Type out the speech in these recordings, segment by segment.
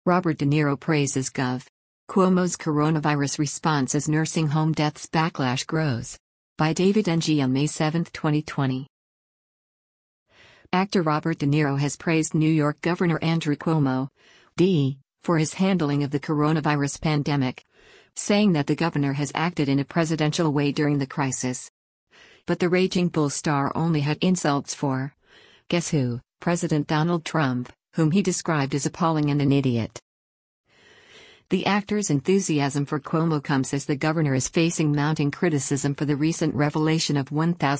Robert De Niro praises Gov. Cuomo's coronavirus response as nursing home deaths backlash grows. By David Ng on May 7, 2020. Actor Robert De Niro has praised New York Governor Andrew Cuomo, D., for his handling of the coronavirus pandemic, saying that the governor has acted in a presidential way during the crisis. But the Raging Bull star only had insults for, guess who, President Donald Trump, whom he described as appalling and an idiot. The actor's enthusiasm for Cuomo comes as the governor is facing mounting criticism for the recent revelation of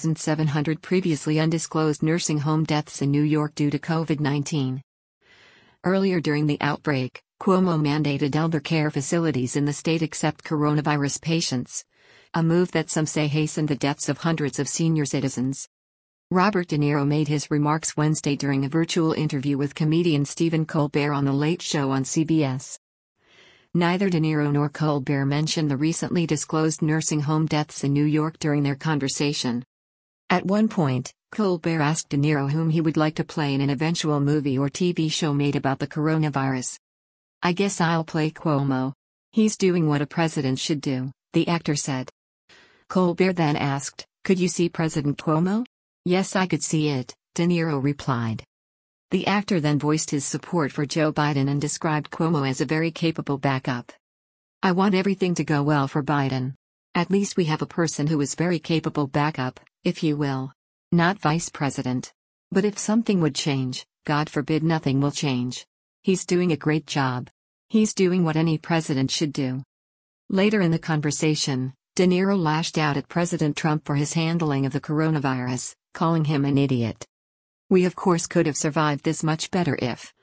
1,700 previously undisclosed nursing home deaths in New York due to COVID-19. Earlier during the outbreak, Cuomo mandated elder care facilities in the state accept coronavirus patients, a move that some say hastened the deaths of hundreds of senior citizens. Robert De Niro made his remarks Wednesday during a virtual interview with comedian Stephen Colbert on The Late Show on CBS. Neither De Niro nor Colbert mentioned the recently disclosed nursing home deaths in New York during their conversation. At one point, Colbert asked De Niro whom he would like to play in an eventual movie or TV show made about the coronavirus. "I guess I'll play Cuomo. He's doing what a president should do," the actor said. Colbert then asked, "Could you see President Cuomo?" "Yes, I could see it," De Niro replied. The actor then voiced his support for Joe Biden and described Cuomo as a very capable backup. "I want everything to go well for Biden. At least we have a person who is very capable backup, if you will. Not vice president. But if something would change, God forbid nothing will change. He's doing a great job. He's doing what any president should do." Later in the conversation, De Niro lashed out at President Trump for his handling of the coronavirus, calling him an idiot. "We of course could have survived this much better if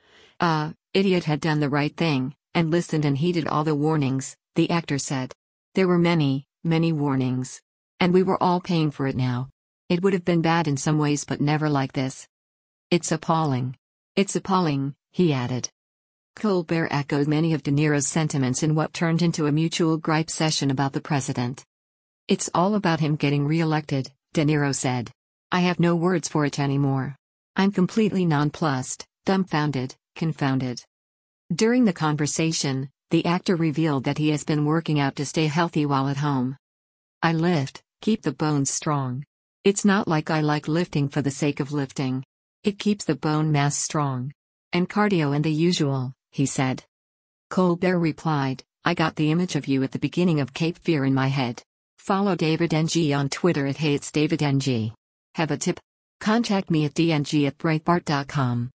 idiot had done the right thing, and listened and heeded all the warnings," the actor said. "There were many, many warnings. And we were all paying for it now. It would have been bad in some ways but never like this. It's appalling. It's appalling," he added. Colbert echoed many of De Niro's sentiments in what turned into a mutual gripe session about the president. "It's all about him getting re-elected," De Niro said. "I have no words for it anymore. I'm completely nonplussed, dumbfounded, confounded." During the conversation, the actor revealed that he has been working out to stay healthy while at home. "I lift, keep the bones strong. It's not like I like lifting for the sake of lifting. It keeps the bone mass strong. And cardio and the usual," he said. Colbert replied, "I got the image of you at the beginning of Cape Fear in my head." Follow David Ng on Twitter at @HeyIt'sDavidNG. Have a tip? Contact me at dng@breitbart.com.